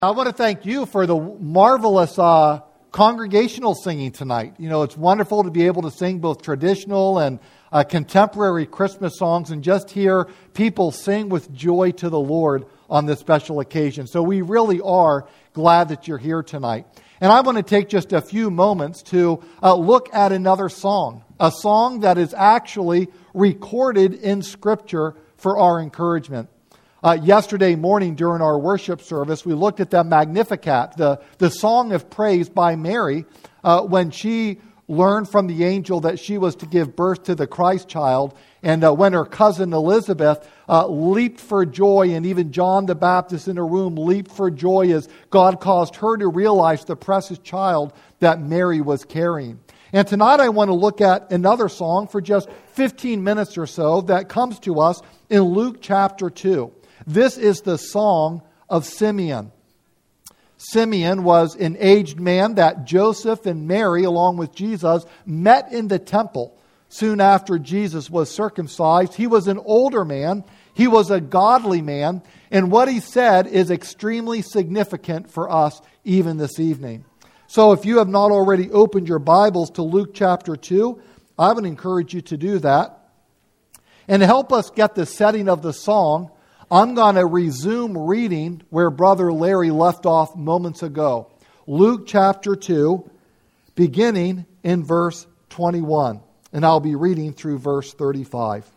I want to thank you for the marvelous congregational singing tonight. You know, it's wonderful to be able to sing both traditional and contemporary Christmas songs and just hear people sing with joy to the Lord on this special occasion. So we really are glad that you're here tonight. And I want to take just a few moments to look at another song, a song that is actually recorded in Scripture for our encouragement. Yesterday morning during our worship service, we looked at the Magnificat, the song of praise by Mary when she learned from the angel that she was to give birth to the Christ child, and when her cousin Elizabeth leaped for joy, and even John the Baptist in her womb leaped for joy as God caused her to realize the precious child that Mary was carrying. And tonight I want to look at another song for just 15 minutes or so that comes to us in Luke chapter 2. This is the song of Simeon. Simeon was an aged man that Joseph and Mary, along with Jesus, met in the temple soon after Jesus was circumcised. He was an older man. He was a godly man. And what he said is extremely significant for us even this evening. So if you have not already opened your Bibles to Luke chapter 2, I would encourage you to do that. And to help us get the setting of the song, I'm going to resume reading where Brother Larry left off moments ago. Luke chapter 2, beginning in verse 21. And I'll be reading through verse 35.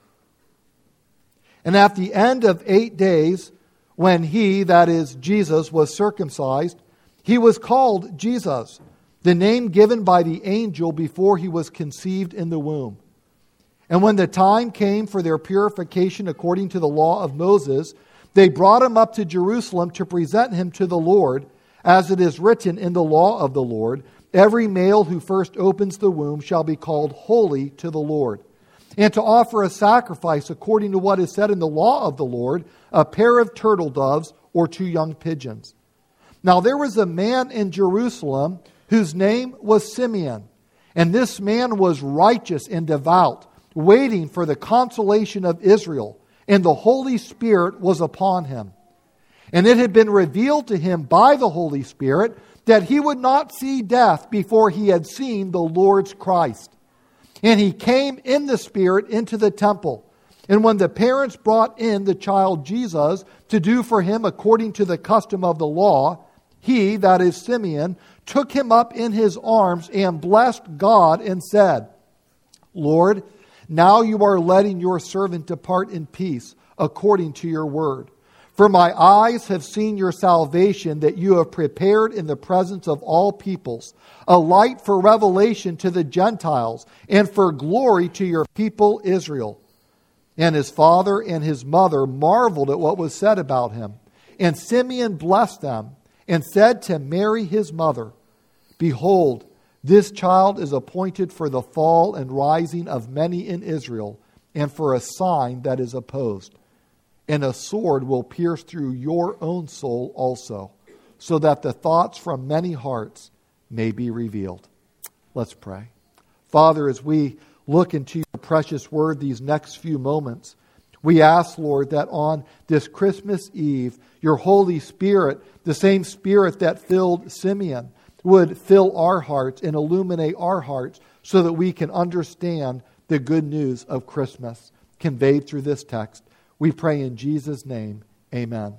And at the end of 8 days, when he, that is Jesus, was circumcised, he was called Jesus, the name given by the angel before he was conceived in the womb. And when the time came for their purification according to the law of Moses, they brought him up to Jerusalem to present him to the Lord, as it is written in the law of the Lord, every male who first opens the womb shall be called holy to the Lord. And to offer a sacrifice according to what is said in the law of the Lord, a pair of turtle doves or 2 young pigeons. Now there was a man in Jerusalem whose name was Simeon, and this man was righteous and devout, waiting for the consolation of Israel, and the Holy Spirit was upon him. And it had been revealed to him by the Holy Spirit that he would not see death before he had seen the Lord's Christ. And he came in the Spirit into the temple. And when the parents brought in the child Jesus to do for him according to the custom of the law, he, that is Simeon, took him up in his arms and blessed God and said, Lord, now you are letting your servant depart in peace according to your word. For my eyes have seen your salvation that you have prepared in the presence of all peoples, a light for revelation to the Gentiles and for glory to your people Israel. And his father and his mother marveled at what was said about him. And Simeon blessed them and said to Mary his mother, Behold, this child is appointed for the fall and rising of many in Israel, and for a sign that is opposed. And a sword will pierce through your own soul also, so that the thoughts from many hearts may be revealed. Let's pray. Father, as we look into your precious word these next few moments, we ask, Lord, that on this Christmas Eve, your Holy Spirit, the same Spirit that filled Simeon, would fill our hearts and illuminate our hearts so that we can understand the good news of Christmas conveyed through this text. We pray in Jesus' name, amen.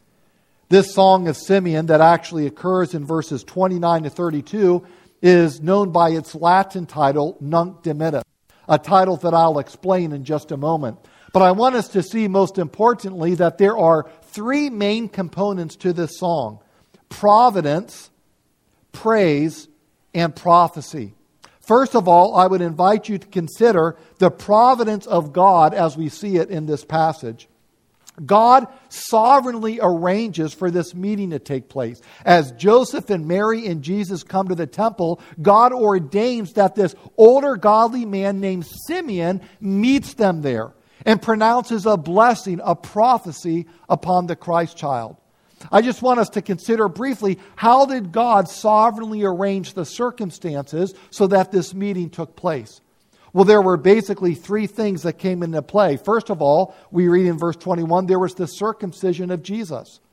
This song of Simeon that actually occurs in verses 29 to 32 is known by its Latin title, Nunc Dimittis, a title that I'll explain in just a moment. But I want us to see most importantly that there are 3 main components to this song: providence, praise, and prophecy. First of all, I would invite you to consider the providence of God as we see it in this passage. God sovereignly arranges for this meeting to take place. As Joseph and Mary and Jesus come to the temple, God ordains that this older godly man named Simeon meets them there and pronounces a blessing, a prophecy upon the Christ child. I just want us to consider briefly, how did God sovereignly arrange the circumstances so that this meeting took place? Well, there were basically 3 things that came into play. First of all, we read in verse 21, there was the circumcision of Jesus.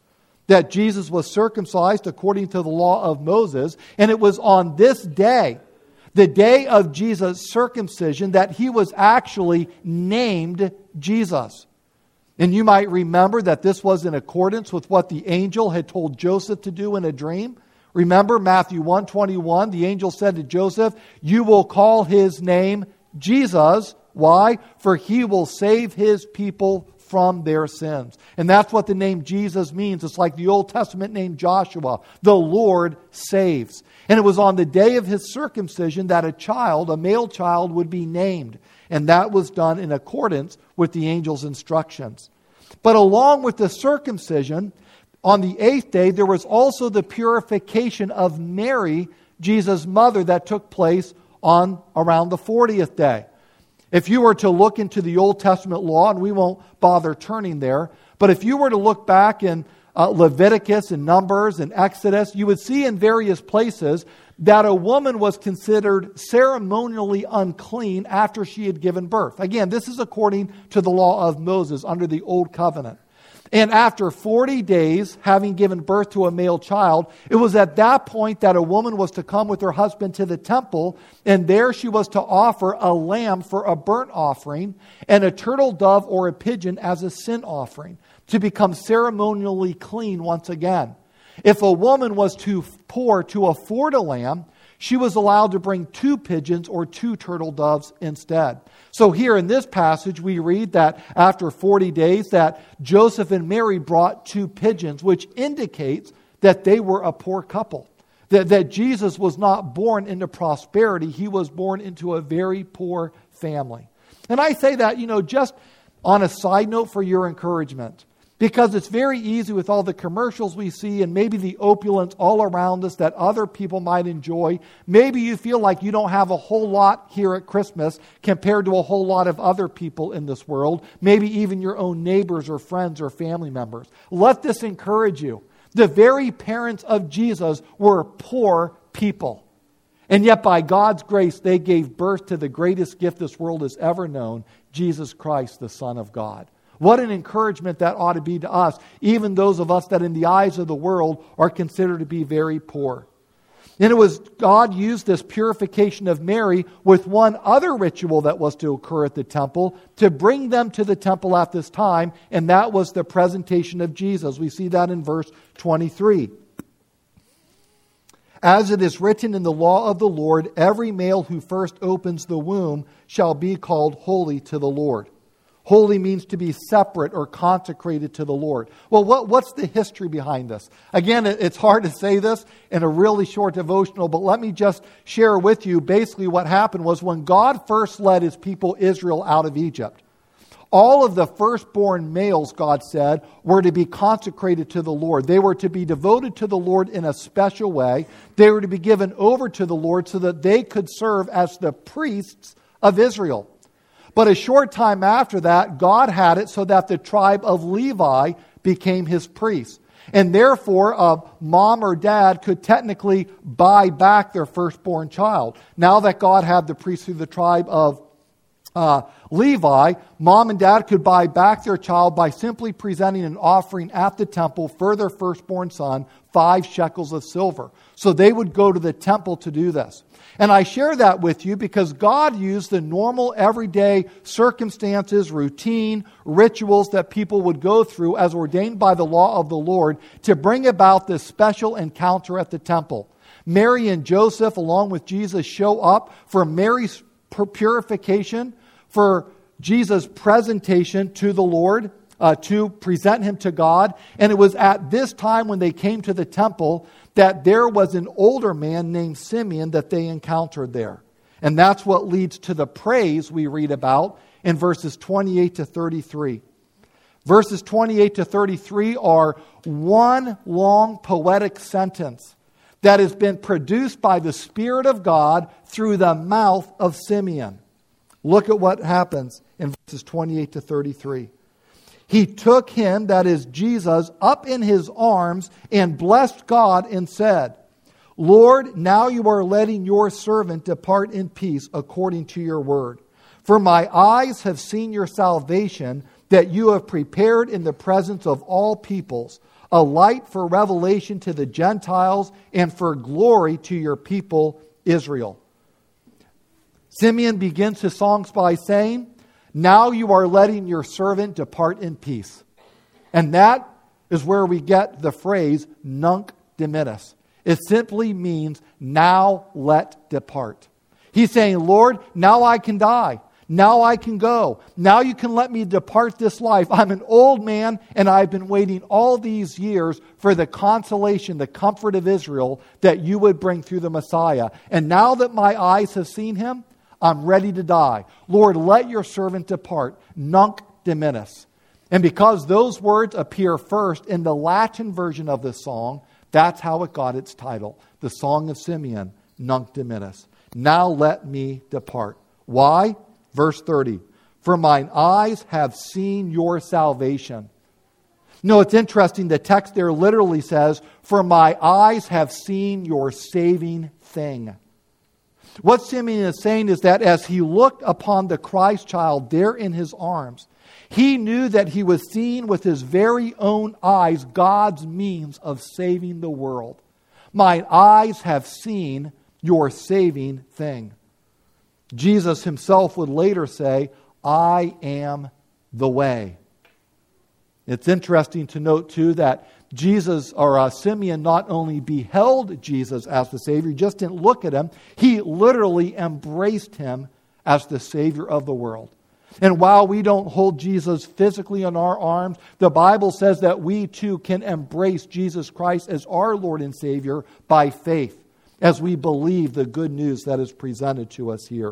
that Jesus was circumcised according to the law of Moses. And it was on this day, the day of Jesus' circumcision, that he was actually named Jesus. And you might remember that this was in accordance with what the angel had told Joseph to do in a dream. Remember Matthew 1:21, the angel said to Joseph, "You will call his name Jesus." Why? For he will save his people from their sins. And that's what the name Jesus means. It's like the Old Testament name Joshua. The Lord saves. And it was on the day of his circumcision that a male child, would be named. And that was done in accordance with the angel's instructions. But along with the circumcision, on the 8th day, there was also the purification of Mary, Jesus' mother, that took place on around the 40th day. If you were to look into the Old Testament law, and we won't bother turning there, but if you were to look back in Leviticus and Numbers and Exodus, you would see in various places that a woman was considered ceremonially unclean after she had given birth. Again, this is according to the law of Moses under the Old Covenant. And after 40 days, having given birth to a male child, it was at that point that a woman was to come with her husband to the temple, and there she was to offer a lamb for a burnt offering and a turtle dove or a pigeon as a sin offering, to become ceremonially clean once again. If a woman was too poor to afford a lamb, she was allowed to bring 2 pigeons or 2 turtle doves instead. So here in this passage, we read that after 40 days that Joseph and Mary brought 2 pigeons, which indicates that they were a poor couple. That Jesus was not born into prosperity. He was born into a very poor family. And I say that, just on a side note for your encouragement. Because it's very easy with all the commercials we see and maybe the opulence all around us that other people might enjoy. Maybe you feel like you don't have a whole lot here at Christmas compared to a whole lot of other people in this world. Maybe even your own neighbors or friends or family members. Let this encourage you. The very parents of Jesus were poor people. And yet by God's grace, they gave birth to the greatest gift this world has ever known, Jesus Christ, the Son of God. What an encouragement that ought to be to us, even those of us that in the eyes of the world are considered to be very poor. And it was God used this purification of Mary with one other ritual that was to occur at the temple to bring them to the temple at this time, and that was the presentation of Jesus. We see that in verse 23. As it is written in the law of the Lord, every male who first opens the womb shall be called holy to the Lord. Holy means to be separate or consecrated to the Lord. Well, what's the history behind this? Again, it's hard to say this in a really short devotional, but let me just share with you basically what happened was when God first led his people Israel out of Egypt, all of the firstborn males, God said, were to be consecrated to the Lord. They were to be devoted to the Lord in a special way. They were to be given over to the Lord so that they could serve as the priests of Israel. But a short time after that, God had it so that the tribe of Levi became his priests. And therefore, a mom or dad could technically buy back their firstborn child. Now that God had the priests through the tribe of Levi, mom and dad could buy back their child by simply presenting an offering at the temple for their firstborn son, 5 shekels of silver. So they would go to the temple to do this. And I share that with you because God used the normal, everyday circumstances, routine, rituals that people would go through as ordained by the law of the Lord to bring about this special encounter at the temple. Mary and Joseph, along with Jesus, show up for Mary's purification, for Jesus' presentation to the Lord, to present him to God. And it was at this time when they came to the temple that there was an older man named Simeon that they encountered there. And that's what leads to the praise we read about in verses 28 to 33. Verses 28 to 33 are one long poetic sentence that has been produced by the Spirit of God through the mouth of Simeon. Look at what happens in verses 28 to 33. He took him, that is Jesus, up in his arms and blessed God and said, Lord, now you are letting your servant depart in peace according to your word. For my eyes have seen your salvation that you have prepared in the presence of all peoples, a light for revelation to the Gentiles and for glory to your people Israel. Simeon begins his songs by saying, now you are letting your servant depart in peace. And that is where we get the phrase nunc dimittis. It simply means now let depart. He's saying, Lord, now I can die. Now I can go. Now you can let me depart this life. I'm an old man and I've been waiting all these years for the consolation, the comfort of Israel that you would bring through the Messiah. And now that my eyes have seen him, I'm ready to die. Lord, let your servant depart. Nunc dimittis. And because those words appear first in the Latin version of this song, that's how it got its title. The Song of Simeon, Nunc dimittis. Now let me depart. Why? Verse 30. For mine eyes have seen your salvation. No, it's interesting. The text there literally says, for my eyes have seen your saving thing. What Simeon is saying is that as he looked upon the Christ child there in his arms, he knew that he was seeing with his very own eyes God's means of saving the world. My eyes have seen your saving thing. Jesus himself would later say, I am the way. It's interesting to note too that Simeon not only beheld Jesus as the Savior, he just didn't look at him, he literally embraced him as the Savior of the world. And while we don't hold Jesus physically in our arms, the Bible says that we too can embrace Jesus Christ as our Lord and Savior by faith, as we believe the good news that is presented to us here.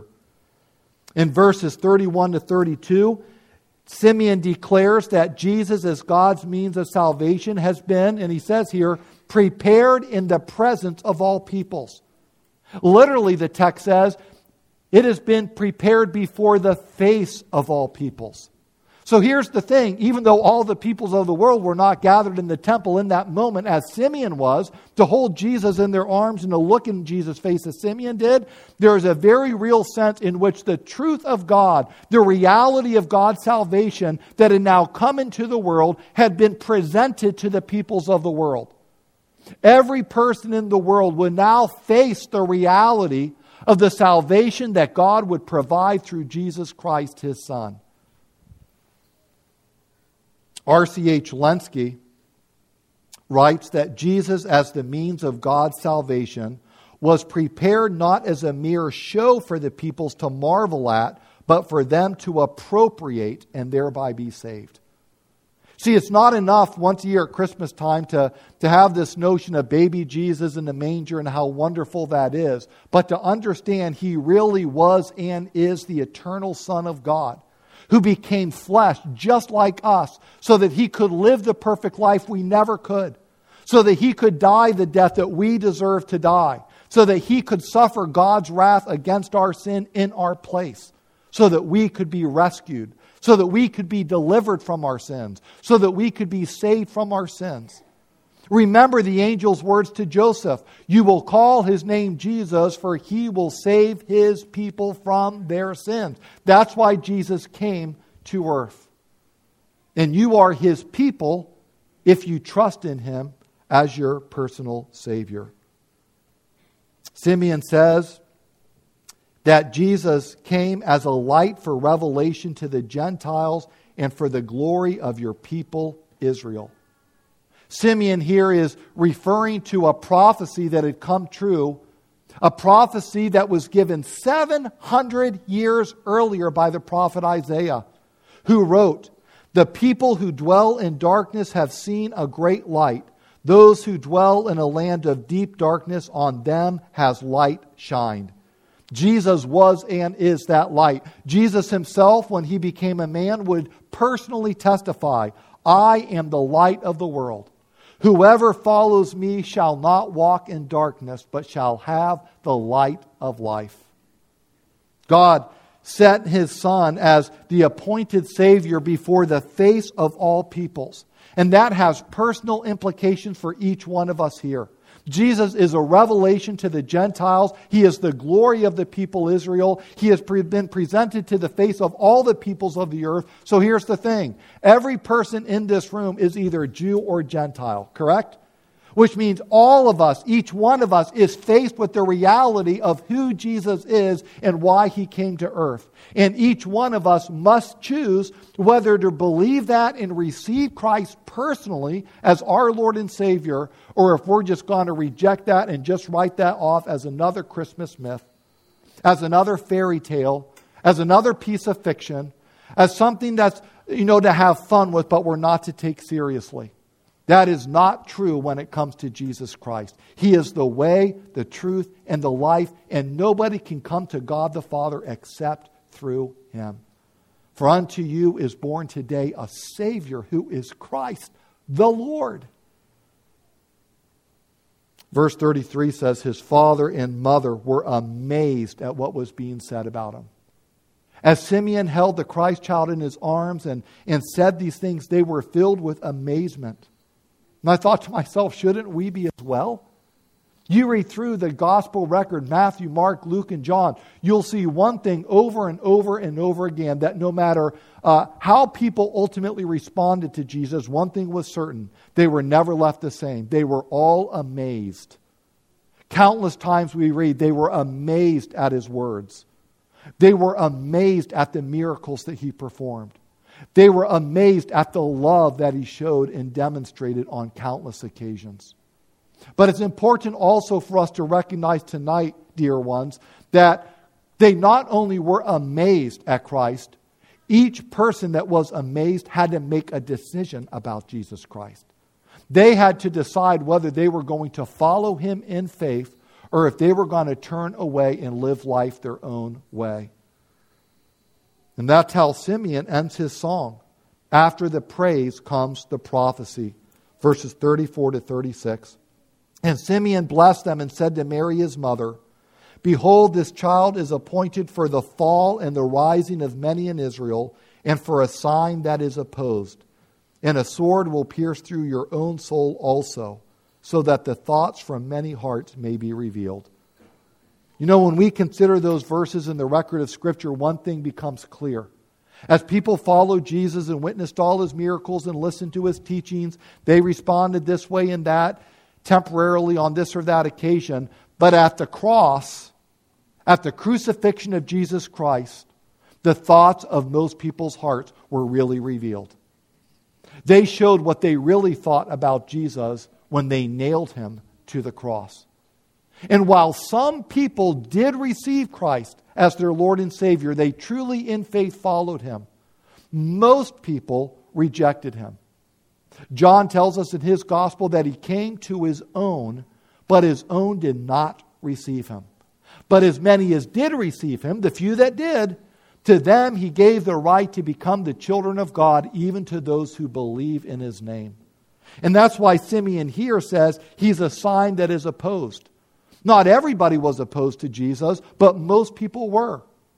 In verses 31 to 32, Simeon declares that Jesus as God's means of salvation has been, and he says here, prepared in the presence of all peoples. Literally, the text says, it has been prepared before the face of all peoples. So here's the thing. Even though all the peoples of the world were not gathered in the temple in that moment as Simeon was, to hold Jesus in their arms and to look in Jesus' face as Simeon did, there is a very real sense in which the truth of God, the reality of God's salvation that had now come into the world, had been presented to the peoples of the world. Every person in the world would now face the reality of the salvation that God would provide through Jesus Christ, his Son. R.C.H. Lenski writes that Jesus, as the means of God's salvation, was prepared not as a mere show for the peoples to marvel at, but for them to appropriate and thereby be saved. See, it's not enough once a year at Christmas time to have this notion of baby Jesus in the manger and how wonderful that is, but to understand he really was and is the eternal Son of God, who became flesh just like us so that he could live the perfect life we never could, so that he could die the death that we deserve to die, so that he could suffer God's wrath against our sin in our place, so that we could be rescued, so that we could be delivered from our sins, so that we could be saved from our sins. Remember the angel's words to Joseph, you will call his name Jesus, for he will save his people from their sins. That's why Jesus came to earth. And you are his people if you trust in him as your personal Savior. Simeon says that Jesus came as a light for revelation to the Gentiles and for the glory of your people Israel. Simeon here is referring to a prophecy that had come true, a prophecy that was given 700 years earlier by the prophet Isaiah, who wrote, the people who dwell in darkness have seen a great light. Those who dwell in a land of deep darkness, on them has light shined. Jesus was and is that light. Jesus himself, when he became a man, would personally testify, I am the light of the world. Whoever follows me shall not walk in darkness, but shall have the light of life. God set his Son as the appointed Savior before the face of all peoples. And that has personal implications for each one of us here. Jesus is a revelation to the Gentiles. He is the glory of the people Israel. He has been presented to the face of all the peoples of the earth. So here's the thing. Every person in this room is either Jew or Gentile, correct? Which means all of us, each one of us, is faced with the reality of who Jesus is and why He came to earth. And each one of us must choose whether to believe that and receive Christ personally as our Lord and Savior, or if we're just going to reject that and just write that off as another Christmas myth, as another fairy tale, as another piece of fiction, as something that's, to have fun with, but we're not to take seriously. That is not true when it comes to Jesus Christ. He is the way, the truth, and the life, and nobody can come to God the Father except through Him. For unto you is born today a Savior who is Christ the Lord. Verse 33 says, His father and mother were amazed at what was being said about Him. As Simeon held the Christ child in his arms and said these things, they were filled with amazement. And I thought to myself, shouldn't we be as well? You read through the gospel record, Matthew, Mark, Luke, and John, you'll see one thing over and over and over again, that no matter how people ultimately responded to Jesus, one thing was certain: they were never left the same. They were all amazed. Countless times we read they were amazed at His words. They were amazed at the miracles that He performed. They were amazed at the love that He showed and demonstrated on countless occasions. But it's important also for us to recognize tonight, dear ones, that they not only were amazed at Christ, each person that was amazed had to make a decision about Jesus Christ. They had to decide whether they were going to follow Him in faith or if they were going to turn away and live life their own way. And that's how Simeon ends his song. After the praise comes the prophecy. Verses 34 to 36. And Simeon blessed them and said to Mary his mother, Behold, this child is appointed for the fall and the rising of many in Israel, and for a sign that is opposed. And a sword will pierce through your own soul also, so that the thoughts from many hearts may be revealed. When we consider those verses in the record of Scripture, one thing becomes clear. As people followed Jesus and witnessed all His miracles and listened to His teachings, they responded this way and that, temporarily on this or that occasion. But at the cross, at the crucifixion of Jesus Christ, the thoughts of most people's hearts were really revealed. They showed what they really thought about Jesus when they nailed Him to the cross. And while some people did receive Christ as their Lord and Savior, they truly in faith followed Him. Most people rejected Him. John tells us in his gospel that He came to His own, but His own did not receive Him. But as many as did receive Him, the few that did, to them He gave the right to become the children of God, even to those who believe in His name. And that's why Simeon here says He's a sign that is opposed. Not everybody was opposed to Jesus, but most people were.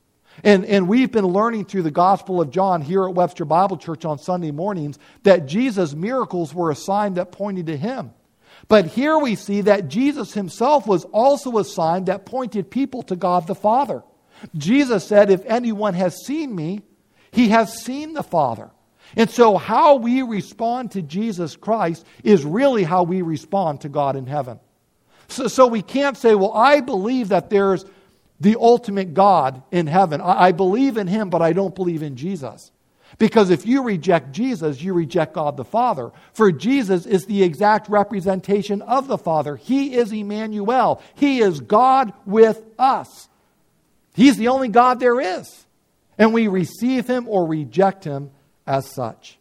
And we've been learning through the Gospel of John here at Webster Bible Church on Sunday mornings that Jesus' miracles were a sign that pointed to Him. But here we see that Jesus Himself was also a sign that pointed people to God the Father. Jesus said, if anyone has seen me, he has seen the Father. And so how we respond to Jesus Christ is really how we respond to God in heaven. So we can't say, well, I believe that there's the ultimate God in heaven. I believe in Him, but I don't believe in Jesus. Because if you reject Jesus, you reject God the Father. For Jesus is the exact representation of the Father. He is Emmanuel. He is God with us. He's the only God there is. And we receive Him or reject Him as such.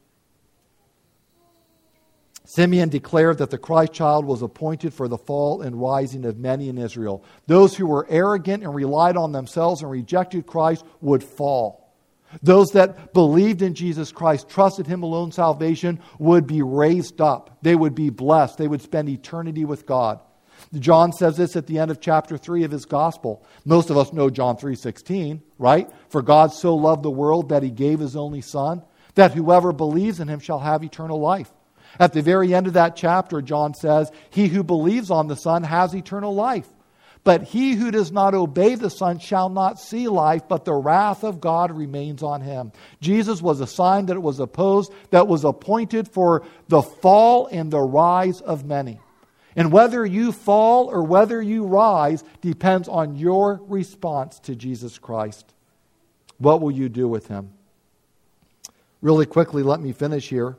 Simeon declared that the Christ child was appointed for the fall and rising of many in Israel. Those who were arrogant and relied on themselves and rejected Christ would fall. Those that believed in Jesus Christ, trusted Him alone salvation, would be raised up. They would be blessed. They would spend eternity with God. John says this at the end of chapter 3 of his gospel. Most of us know John 3:16, right? For God so loved the world that He gave His only Son, that whoever believes in Him shall have eternal life. At the very end of that chapter, John says, "He who believes on the Son has eternal life. But he who does not obey the Son shall not see life, but the wrath of God remains on him." Jesus was a sign that was opposed, that was appointed for the fall and the rise of many. And whether you fall or whether you rise depends on your response to Jesus Christ. What will you do with him? Really quickly, let me finish here.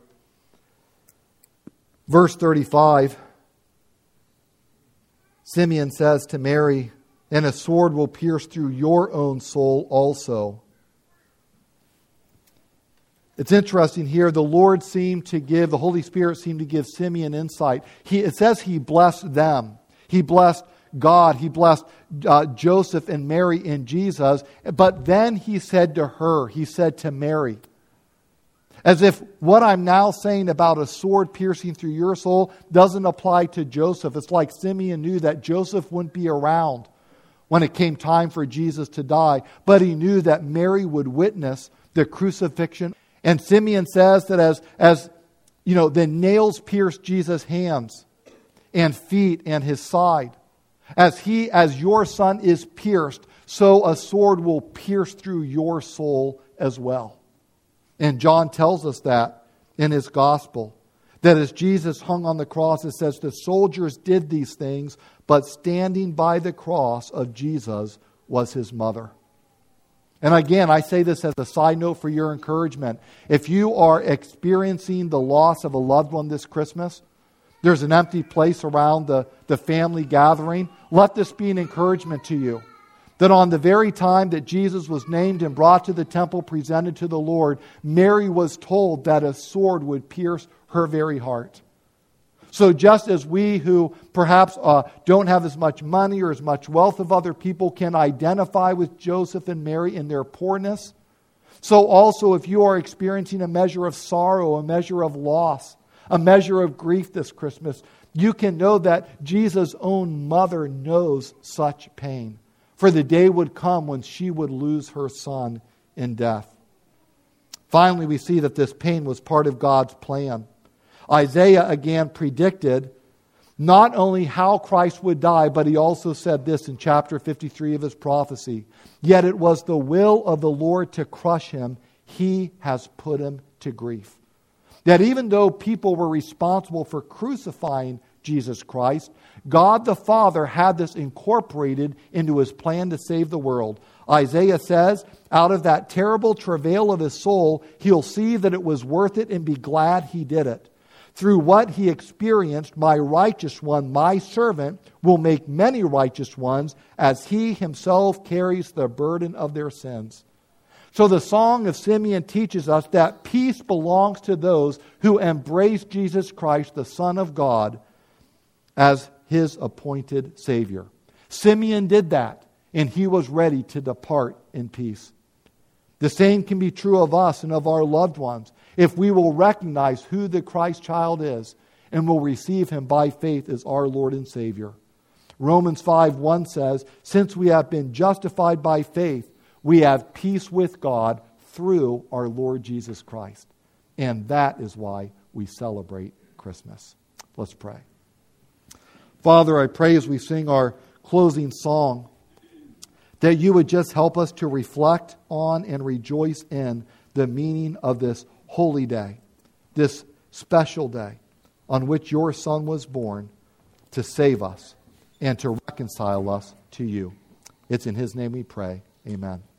Verse 35. Simeon says to Mary, "And a sword will pierce through your own soul also." It's interesting here, the Holy Spirit seemed to give Simeon insight. It says he blessed them. He blessed God. He blessed Joseph and Mary and Jesus. But then he said to Mary, as if what I'm now saying about a sword piercing through your soul doesn't apply to Joseph. It's like Simeon knew that Joseph wouldn't be around when it came time for Jesus to die. But he knew that Mary would witness the crucifixion. And Simeon says that as the nails pierced Jesus' hands and feet and his side, as your son is pierced, so a sword will pierce through your soul as well. And John tells us that in his gospel. That as Jesus hung on the cross, it says the soldiers did these things, but standing by the cross of Jesus was his mother. And again, I say this as a side note for your encouragement. If you are experiencing the loss of a loved one this Christmas, there's an empty place around the family gathering, let this be an encouragement to you. That on the very time that Jesus was named and brought to the temple, presented to the Lord, Mary was told that a sword would pierce her very heart. So just as we who perhaps don't have as much money or as much wealth of other people can identify with Joseph and Mary in their poorness, so also if you are experiencing a measure of sorrow, a measure of loss, a measure of grief this Christmas, you can know that Jesus' own mother knows such pain. For the day would come when she would lose her son in death. Finally, we see that this pain was part of God's plan. Isaiah again predicted not only how Christ would die, but he also said this in chapter 53 of his prophecy. "Yet it was the will of the Lord to crush him. He has put him to grief." That even though people were responsible for crucifying Jesus Christ, God the Father had this incorporated into his plan to save the world. Isaiah says, out of that terrible travail of his soul, he'll see that it was worth it and be glad he did it. Through what he experienced, my righteous one, my servant, will make many righteous ones as he himself carries the burden of their sins. So the Song of Simeon teaches us that peace belongs to those who embrace Jesus Christ, the Son of God, as his appointed Savior. Simeon did that, and he was ready to depart in peace. The same can be true of us and of our loved ones if we will recognize who the Christ child is and will receive him by faith as our Lord and Savior. Romans 5:1 says, "Since we have been justified by faith, we have peace with God through our Lord Jesus Christ." And that is why we celebrate Christmas. Let's pray. Father, I pray as we sing our closing song that you would just help us to reflect on and rejoice in the meaning of this holy day, this special day on which your Son was born to save us and to reconcile us to you. It's in his name we pray. Amen.